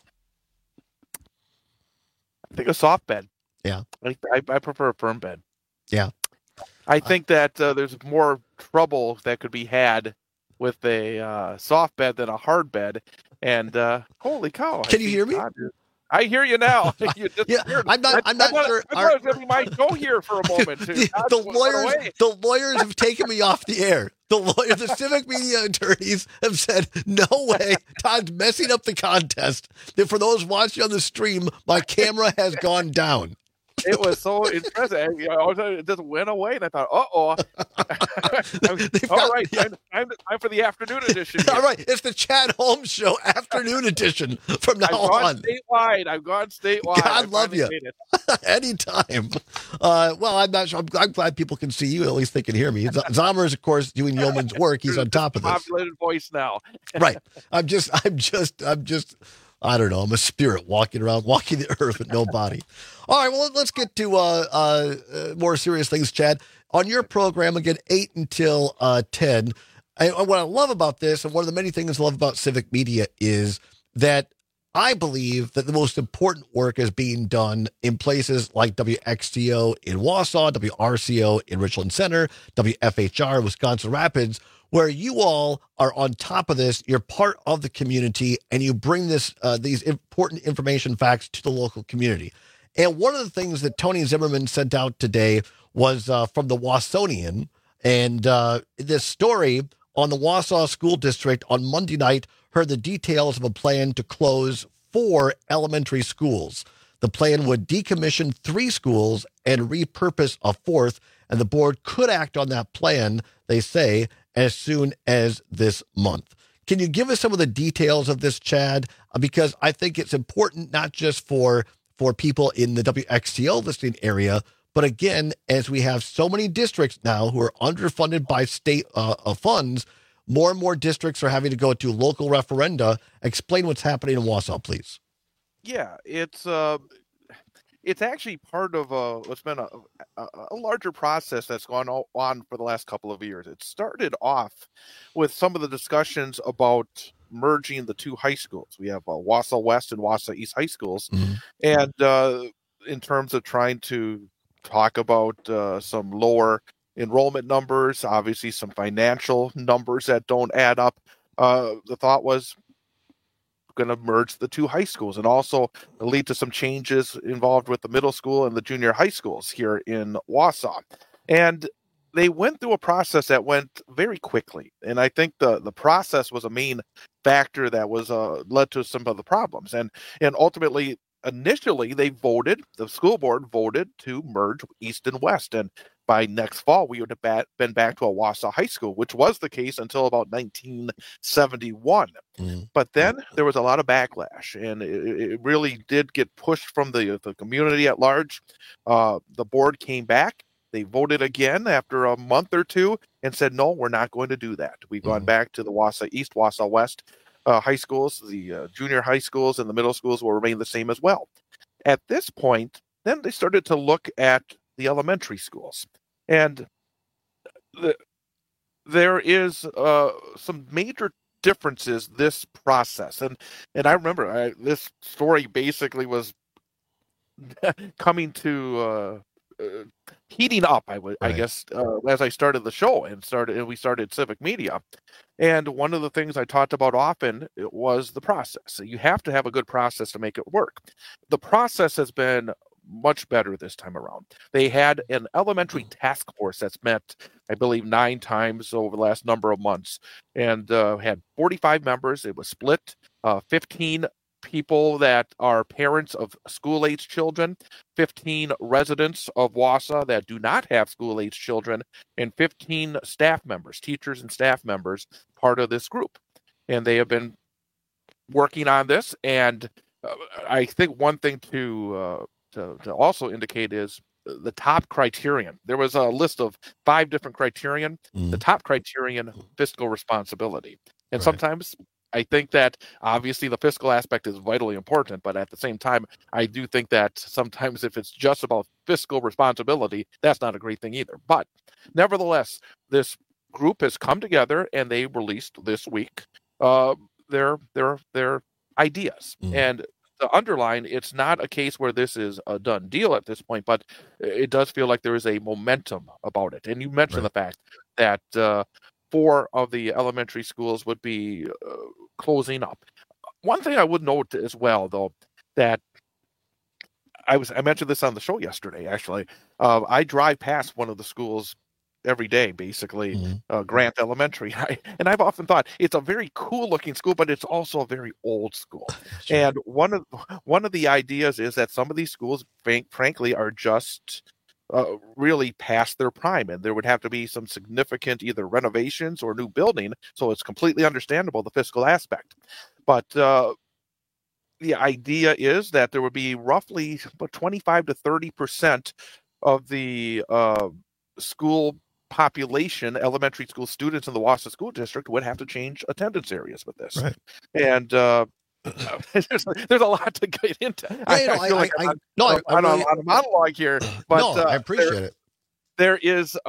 think a soft bed. Yeah. I prefer a firm bed. Yeah. I think that there's more trouble that could be had with a soft bed than a hard bed. And holy cow. Can you hear me? I hear you now. I'm not sure. I thought we might go here for a moment. The lawyers have taken me off the air. The Civic Media attorneys have said, no way, Todd's messing up the contest. And for those watching on the stream, my camera has gone down. It was so impressive. It just went away, and I thought, all right, time for the afternoon edition. All right, it's the Chad Holmes Show afternoon edition from now on. I've gone statewide. God love you. Anytime. Well, I'm not sure. I'm glad people can see you. At least they can hear me. Zommer is, of course, doing yeoman's work. He's on top of this. Populated voice now. Right. I'm just. I don't know. I'm a spirit walking the earth with no body. All right, well, let's get to more serious things, Chad. On your program, again, 8 until 10, what I love about this, and one of the many things I love about Civic Media, is that I believe that the most important work is being done in places like WXCO in Wausau, WRCO in Richland Center, WFHR, Wisconsin Rapids, where you all are on top of this. You're part of the community, and you bring these important information facts to the local community. And one of the things that Tony Zimmerman sent out today was from the Wausonian, And this story on the Wausau School District on Monday night heard the details of a plan to close 4 elementary schools. The plan would decommission 3 schools and repurpose a 4th, and the board could act on that plan, they say, as soon as this month. Can you give us some of the details of this, Chad? Because I think it's important not just for people in the WXTO listening area, but again, as we have so many districts now who are underfunded by state funds, more and more districts are having to go to local referenda. Explain what's happening in Wausau, please. Yeah, it's actually part of what's been a larger process that's gone on for the last couple of years. It started off with some of the discussions about merging the 2 high schools. We have Wausau West and Wausau East high schools, and in terms of trying to talk about some lower enrollment numbers, obviously some financial numbers that don't add up. The thought was going to merge the 2 high schools and also lead to some changes involved with the middle school and the junior high schools here in Wausau. And they went through a process that went very quickly. And I think the process was a main factor that was led to some of the problems. And ultimately, initially, the school board voted to merge East and West. And by next fall, we would have been back to a Wausau high school, which was the case until about 1971. But then there was a lot of backlash, and it really did get pushed from the community at large. The board came back. They voted again after a month or two and said, no, we're not going to do that. We've gone back to the Wausau East, Wausau West high schools. The junior high schools and the middle schools will remain the same as well. At this point, then they started to look at the elementary schools. And there is some major differences this process. And I remember this story basically was coming to heating up, I guess, as I started the show and we started Civic Media. And one of the things I talked about often was the process. So you have to have a good process to make it work. The process has been much better this time around. They had an elementary task force that's met, I believe, 9 times over the last number of months, and had 45 members. It was split, 15 people that are parents of school-age children, 15 residents of Wausau that do not have school-age children, and 15 staff members, teachers and staff members, part of this group. And they have been working on this. And I think one thing to also indicate is the top criterion. There was a list of 5 different criterion. The top criterion, fiscal responsibility. And sometimes I think that obviously the fiscal aspect is vitally important, but at the same time, I do think that sometimes if it's just about fiscal responsibility, that's not a great thing either. But nevertheless, this group has come together and they released this week their ideas. And to underline, it's not a case where this is a done deal at this point, but it does feel like there is a momentum about it. And you mentioned the fact that 4 of the elementary schools would be closing up. One thing I would note as well, though, that I mentioned this on the show yesterday, actually. I drive past one of the schools every day, basically, Grant Elementary. And I've often thought it's a very cool looking school, but it's also a very old school. And one of the ideas is that some of these schools, frankly, are just really past their prime, and there would have to be some significant either renovations or new building. So it's completely understandable, the fiscal aspect. But the idea is that there would be roughly about 25 to 30% of the school population, elementary school students in the Wausau School District would have to change attendance areas with this. And there's a lot to get into. I feel like I'm on a monologue here, but I appreciate it. There is,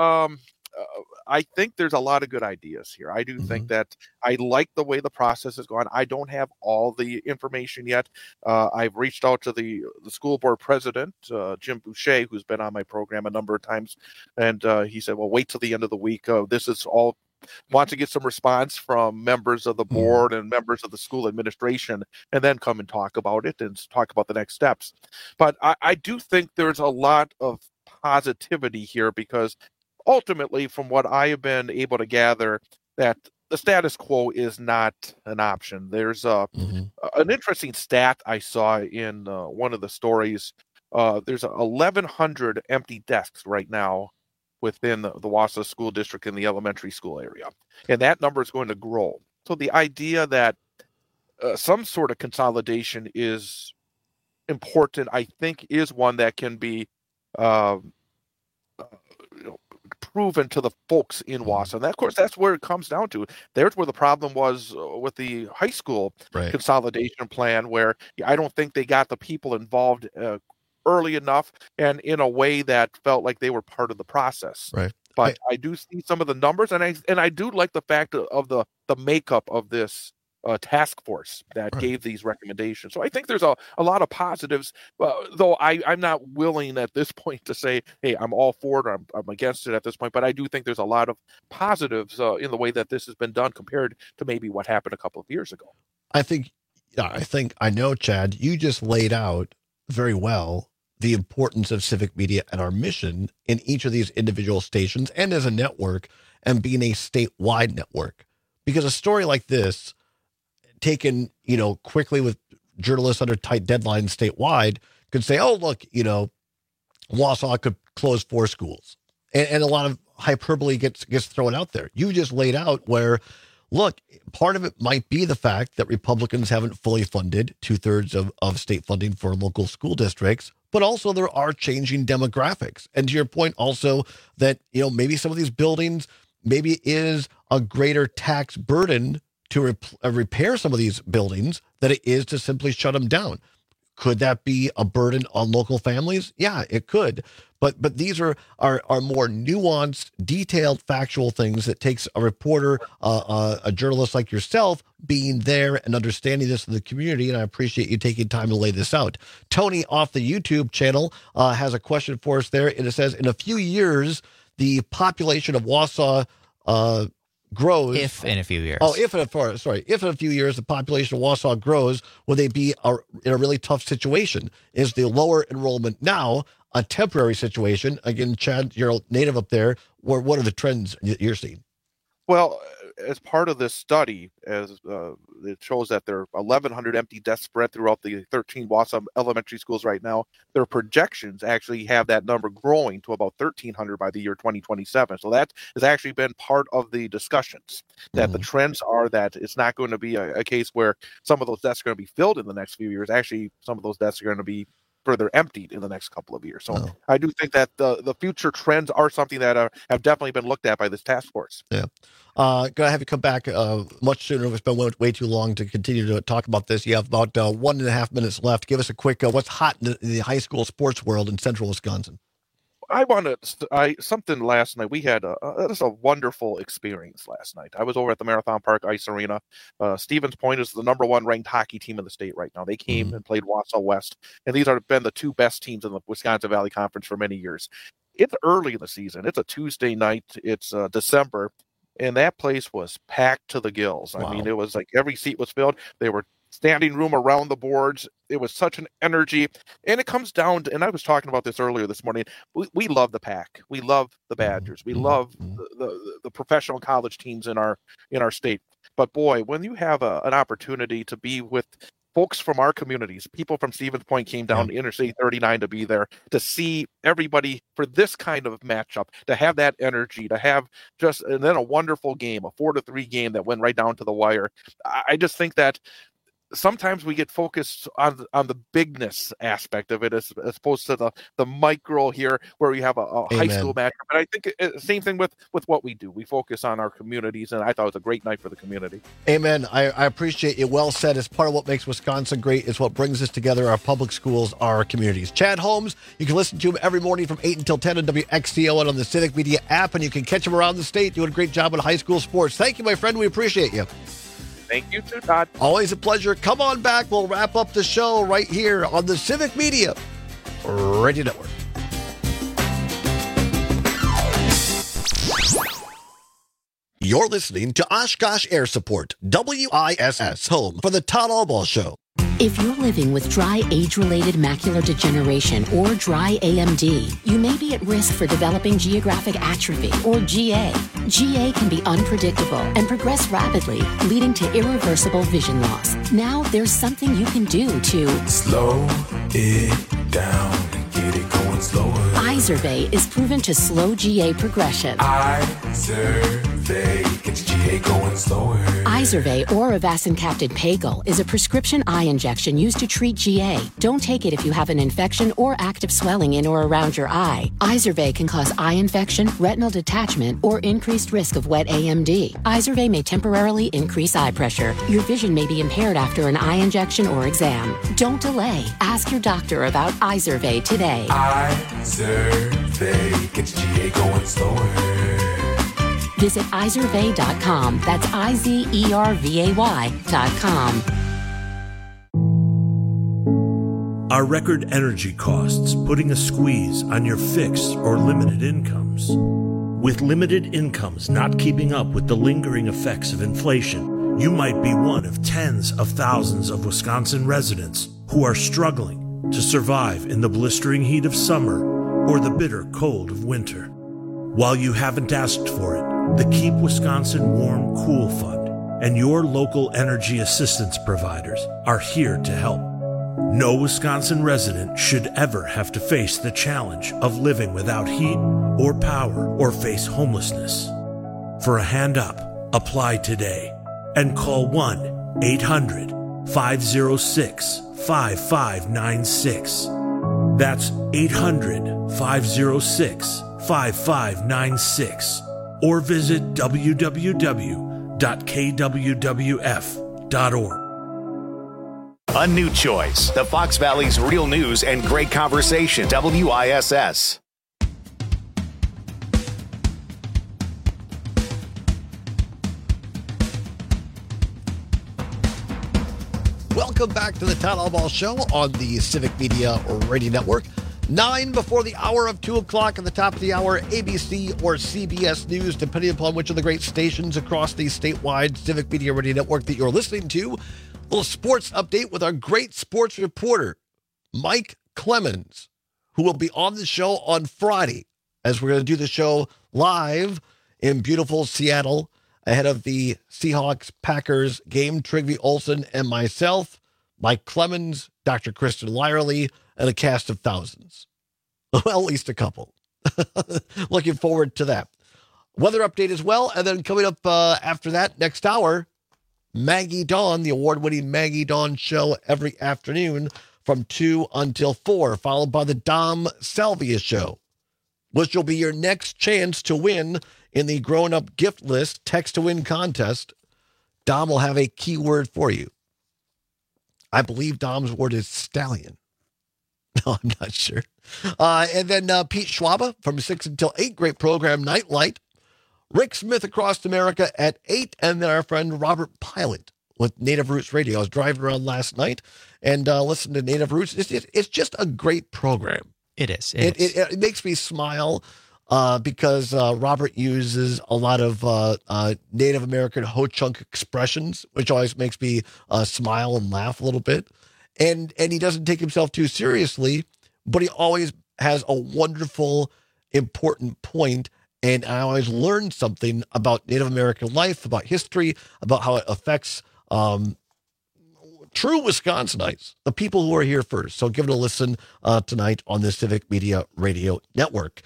I think there's a lot of good ideas here. I do think that I like the way the process has gone. I don't have all the information yet. I've reached out to the school board president, Jim Boucher, who's been on my program a number of times, and he said, well, wait till the end of the week. This is all. Want to get some response from members of the board and members of the school administration, and then come and talk about it and talk about the next steps. But I do think there's a lot of positivity here, because ultimately, from what I have been able to gather, that the status quo is not an option. There's an interesting stat I saw in one of the stories. There's 1,100 empty desks right now within the Wausau School District in the elementary school area, and that number is going to grow. So the idea that some sort of consolidation is important, I think, is one that can be proven to the folks in Wausau. And that, of course, that's where it comes down to. There's where the problem was with the high school consolidation plan, where I don't think they got the people involved early enough and in a way that felt like they were part of the process. Right. But I do see some of the numbers, and I do like the fact of the makeup of this task force that gave these recommendations. So I think there's a lot of positives, though I'm not willing at this point to say, hey, I'm all for it or I'm against it at this point. But I do think there's a lot of positives in the way that this has been done compared to maybe what happened a couple of years ago. I know, Chad, you just laid out very well the importance of civic media and our mission in each of these individual stations and as a network and being a statewide network. Because a story like this, taken, quickly with journalists under tight deadlines statewide, could say, oh, look, Wausau could close 4 schools. And a lot of hyperbole gets thrown out there. You just laid out where, look, part of it might be the fact that Republicans haven't fully funded 2/3 of state funding for local school districts, but also there are changing demographics. And to your point also that, maybe some of these buildings, maybe it is a greater tax burden to repair some of these buildings than it is to simply shut them down. Could that be a burden on local families? Yeah, it could. But these are more nuanced, detailed, factual things that takes a reporter, a journalist like yourself, being there and understanding this in the community. And I appreciate you taking time to lay this out. Tony off the YouTube channel has a question for us there. And it says, in a few years, the population of Wausau grows. If in a few years. If in a few years the population of Wausau grows, will they be in a really tough situation? Is the lower enrollment now a temporary situation? Again, Chad, you're a native up there. What are the trends you're seeing? Well, as part of this study, as it shows that there are 1,100 empty desks spread throughout the 13 Wausau elementary schools right now. Their projections actually have that number growing to about 1,300 by the year 2027. So that has actually been part of the discussions, that the trends are that it's not going to be a case where some of those desks are going to be filled in the next few years. Actually, some of those desks are going to be further emptied in the next couple of years. So I do think that the future trends are something that have definitely been looked at by this task force. Yeah. Gonna have you come back much sooner. It's been way too long to continue to talk about this. You have about 1.5 minutes left. Give us a quick what's hot in the high school sports world in central Wisconsin. I something last night. We had just a wonderful experience last night. I was over at the Marathon Park Ice Arena. Stevens Point is the #1 ranked hockey team in the state right now. They came and played Wausau West, and these have been the 2 best teams in the Wisconsin Valley Conference for many years. It's early in the season. It's a Tuesday night. It's December, and that place was packed to the gills. Wow. I mean, it was like every seat was filled. They were standing room around the boards. It was such an energy. And it comes down to, and I was talking about this earlier this morning, we love the Pack. We love the Badgers. We love the professional college teams in our state. But boy, when you have an opportunity to be with folks from our communities, people from Stevens Point came down to Interstate 39 to be there, to see everybody for this kind of matchup, to have that energy, to have and then a wonderful game, a 4-3 game that went right down to the wire. I just think that sometimes we get focused on the bigness aspect of it as opposed to the micro here where we have a high school matchup. But I think same thing with what we do. We focus on our communities, and I thought it was a great night for the community. Amen. I appreciate you. Well said. It's part of what makes Wisconsin great. It's what brings us together, our public schools, our communities. Chad Holmes, you can listen to him every morning from 8 until 10 on WXCO and on the Civic Media app, and you can catch him around the state doing a great job in high school sports. Thank you, my friend. We appreciate you. Thank you too, Todd. Always a pleasure. Come on back. We'll wrap up the show right here on the Civic Media Radio Network. You're listening to Oshkosh Air Support, WISS, home for the Todd Albaugh Show. If you're living with dry age-related macular degeneration or dry AMD, you may be at risk for developing geographic atrophy or GA. GA can be unpredictable and progress rapidly, leading to irreversible vision loss. Now there's something you can do to slow it down and get it going slower. Izervay is proven to slow GA progression. Izervay gets GA going slower. Izervay or avacincaptad pagel is a prescription eye injection used to treat GA. Don't take it if you have an infection or active swelling in or around your eye. Izervay can cause eye infection, retinal detachment, or increased risk of wet AMD. Izervay may temporarily increase eye pressure. Your vision may be impaired after an eye injection or exam. Don't delay. Ask your doctor about Izervay today. Izervay gets GA going slower. Visit Izervay.com. That's IZERVAY.com. Are record energy costs putting a squeeze on your fixed or limited incomes? With limited incomes not keeping up with the lingering effects of inflation, you might be one of tens of thousands of Wisconsin residents who are struggling to survive in the blistering heat of summer or the bitter cold of winter. While you haven't asked for it, the Keep Wisconsin Warm Cool Fund and your local energy assistance providers are here to help. No Wisconsin resident should ever have to face the challenge of living without heat or power or face homelessness. For a hand up, apply today and call 1-800-506-5596. That's 800-506-5596. Or visit www.kwwf.org. A new choice. The Fox Valley's real news and great conversation. WISS. Welcome back to the Town Hall Ball Show on the Civic Media Radio Network. 9 before the hour of 2 o'clock at the top of the hour, ABC or CBS News, depending upon which of the great stations across the statewide Civic Media Radio Network that you're listening to. A little sports update with our great sports reporter, Mike Clemens, who will be on the show on Friday, as we're going to do the show live in beautiful Seattle ahead of the Seahawks-Packers game. Trygve Olsen and myself, Mike Clemens, Dr. Kristen Lyerly, and a cast of thousands. Well, at least a couple. Looking forward to that. Weather update as well. And then coming up after that, next hour, Maggie Dawn, the award-winning Maggie Dawn show every afternoon from 2 until 4, followed by the Dom Salvia show, which will be your next chance to win in the Grown Up Gift List Text to Win contest. Dom will have a keyword for you. I believe Dom's word is stallion. No, I'm not sure. And then Pete Schwaba from 6 until 8. Great program, Nightlight. Rick Smith Across America at 8. And then our friend Robert Pilot with Native Roots Radio. I was driving around last night and listened to Native Roots. It's just a great program. It is. It makes me smile because Robert uses a lot of Native American Ho-Chunk expressions, which always makes me smile and laugh a little bit. And he doesn't take himself too seriously, but he always has a wonderful, important point. And I always learn something about Native American life, about history, about how it affects true Wisconsinites, the people who are here first. So give it a listen tonight on the Civic Media Radio Network.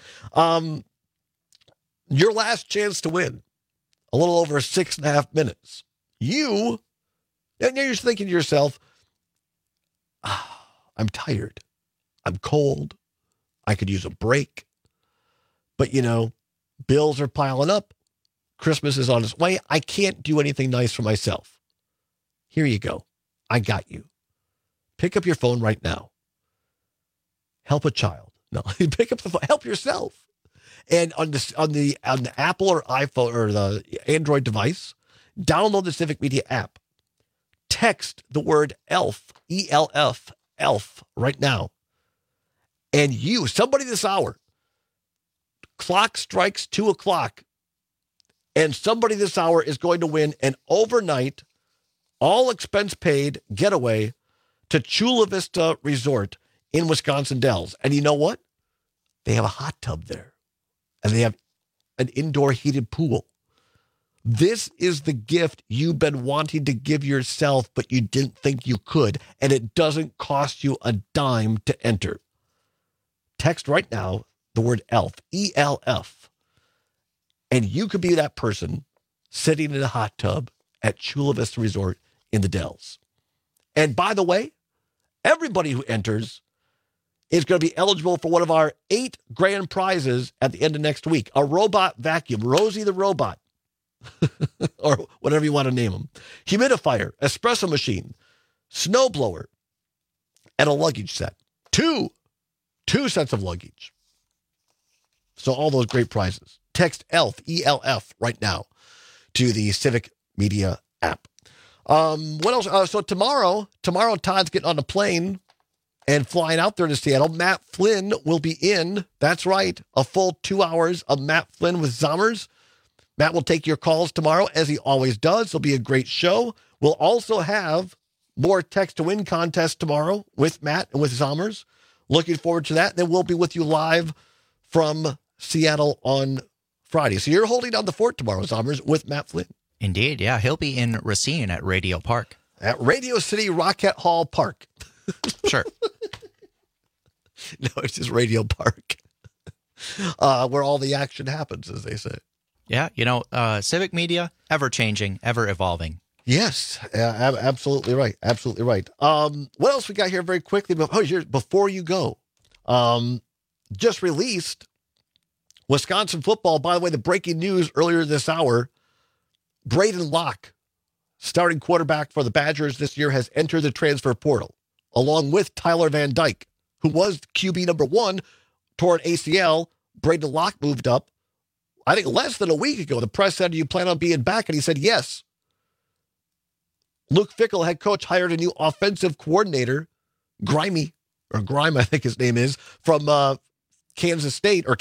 Your last chance to win, a little over 6.5 minutes. And you're thinking to yourself, I'm tired. I'm cold. I could use a break. But, bills are piling up. Christmas is on its way. I can't do anything nice for myself. Here you go. I got you. Pick up your phone right now. Help a child. No, pick up the phone. Help yourself. And on the Apple or iPhone or the Android device, download the Civic Media app. Text the word ELF, E-L-F, ELF right now. And somebody this hour, clock strikes 2 o'clock, and somebody this hour is going to win an overnight, all expense paid getaway to Chula Vista Resort in Wisconsin Dells. And you know what? They have a hot tub there. And they have an indoor heated pool. This is the gift you've been wanting to give yourself, but you didn't think you could. And it doesn't cost you a dime to enter. Text right now the word ELF, E-L-F. And you could be that person sitting in a hot tub at Chula Vista Resort in the Dells. And by the way, everybody who enters is going to be eligible for one of our 8 grand prizes at the end of next week. A robot vacuum, Rosie the Robot, or whatever you want to name them. Humidifier, espresso machine, snowblower, and a luggage set. Two sets of luggage. So all those great prizes. Text ELF, E-L-F, right now to the Civic Media app. What else? So tomorrow, Todd's getting on a plane and flying out there to Seattle. Matt Flynn will be in. That's right. A full 2 hours of Matt Flynn with Zommers. Matt will take your calls tomorrow, as he always does. It'll be a great show. We'll also have more text to win contest tomorrow with Matt and with Zommers. Looking forward to that. Then we'll be with you live from Seattle on Friday. So you're holding down the fort tomorrow, Zommers, with Matt Flynn. Indeed, yeah. He'll be in Racine at Radio Park. At Radio City Rocket Hall Park. Sure. No, it's just Radio Park. Where all the action happens, as they say. Yeah, Civic Media, ever-changing, ever-evolving. Yes, absolutely right. Absolutely right. What else we got here very quickly? Before you go, just released Wisconsin football. By the way, the breaking news earlier this hour, Braden Locke, starting quarterback for the Badgers this year, has entered the transfer portal, along with Tyler Van Dyke, who was QB number 1 toward ACL. Braden Locke moved up, I think, less than a week ago. The press said, "Do you plan on being back?" And he said, yes. Luke Fickell, head coach, hired a new offensive coordinator, Grime, I think his name is, from Kansas.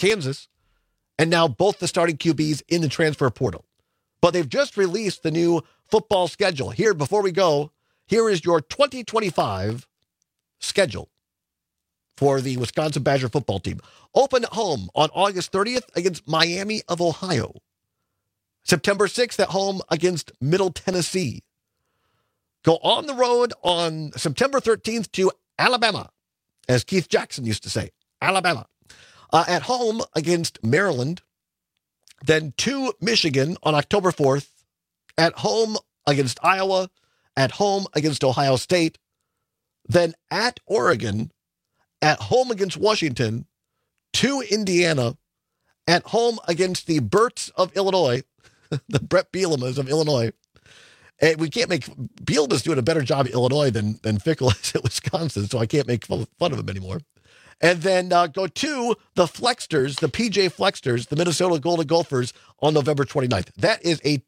And now both the starting QBs in the transfer portal. But they've just released the new football schedule. Here, before we go, here is your 2025 schedule for the Wisconsin Badger football team. Open at home on August 30th against Miami of Ohio. September 6th at home against Middle Tennessee. Go on the road on September 13th to Alabama, as Keith Jackson used to say, Alabama. At home against Maryland. Then to Michigan on October 4th. At home against Iowa. At home against Ohio State. Then at Oregon. At home against Washington. To Indiana. At home against the Berts of Illinois. The Brett Bielema's of Illinois. And we can't make Bielema's doing a better job at Illinois than Fickell is at Wisconsin, so I can't make fun of him anymore. And then go to the Flexters, the PJ Flexters, the Minnesota Golden Gophers on November 29th. That is a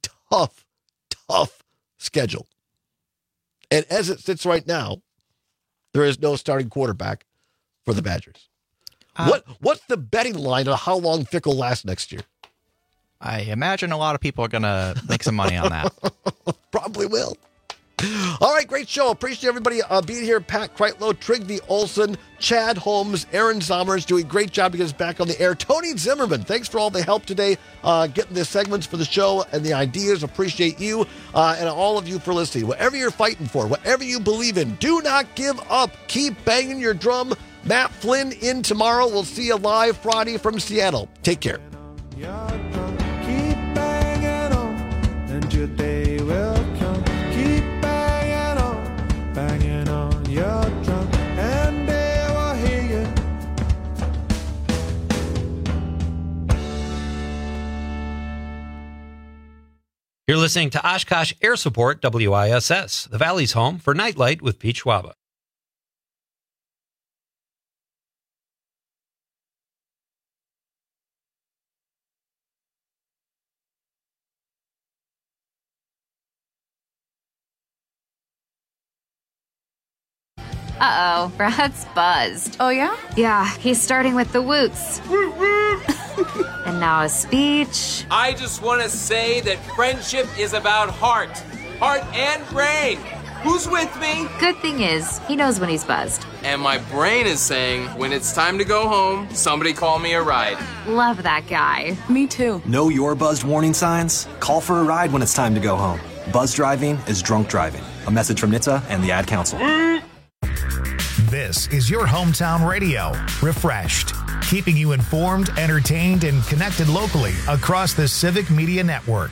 tough schedule. And as it sits right now, there is no starting quarterback for the Badgers. What's the betting line on how long Fickell lasts next year? I imagine a lot of people are going to make some money on that. Probably will. All right, great show. Appreciate everybody being here. Pat Kreitlow, Trygve Olsen, Chad Holmes, Aaron Zommers doing a great job to get us back on the air. Tony Zimmerman, thanks for all the help today, getting the segments for the show and the ideas. Appreciate you and all of you for listening. Whatever you're fighting for, whatever you believe in, do not give up. Keep banging your drum. Matt Flynn in tomorrow. We'll see you live Friday from Seattle. Take care. Your day will come. Keep banging on your drum, and they will hear you. You're listening to Oshkosh Air Support WISS, the Valley's home for Nightlight with Pete Schwaba. Uh-oh, Brad's buzzed. Oh, yeah? Yeah, he's starting with the woots. And now a speech. I just want to say that friendship is about heart and brain. Who's with me? Good thing is, he knows when he's buzzed. And my brain is saying, when it's time to go home, somebody call me a ride. Love that guy. Me too. Know your buzzed warning signs? Call for a ride when it's time to go home. Buzz driving is drunk driving. A message from NHTSA and the Ad Council. This is your hometown radio, Refreshed, keeping you informed, entertained, and connected locally across the Civic Media Network.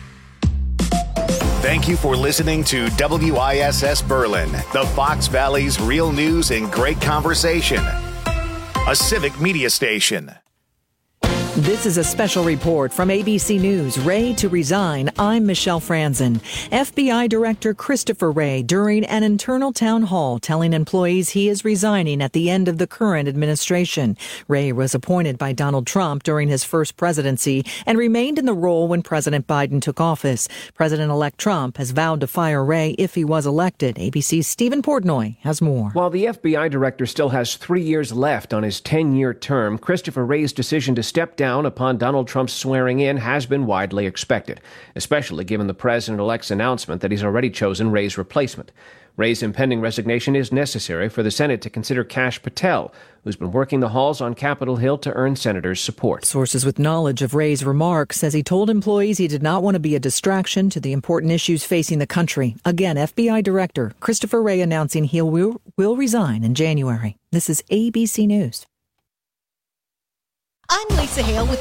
Thank you for listening to WISS Berlin, the Fox Valley's real news and great conversation. A Civic Media station. This is a special report from ABC News. Wray to resign. I'm Michelle Franzen. FBI Director Christopher Wray during an internal town hall telling employees he is resigning at the end of the current administration. Wray was appointed by Donald Trump during his first presidency and remained in the role when President Biden took office. President-elect Trump has vowed to fire Wray if he was elected. ABC's Stephen Portnoy has more. While the FBI director still has 3 years left on his 10-year term, Christopher Wray's decision to step down upon Donald Trump's swearing in has been widely expected, especially given the president-elect's announcement that he's already chosen Wray's replacement. Wray's impending resignation is necessary for the Senate to consider Kash Patel, who's been working the halls on Capitol Hill to earn senators' support. Sources with knowledge of Wray's remarks says he told employees he did not want to be a distraction to the important issues facing the country. Again, FBI Director Christopher Wray announcing he will resign in January. This is ABC News. I'm Lisa Hale with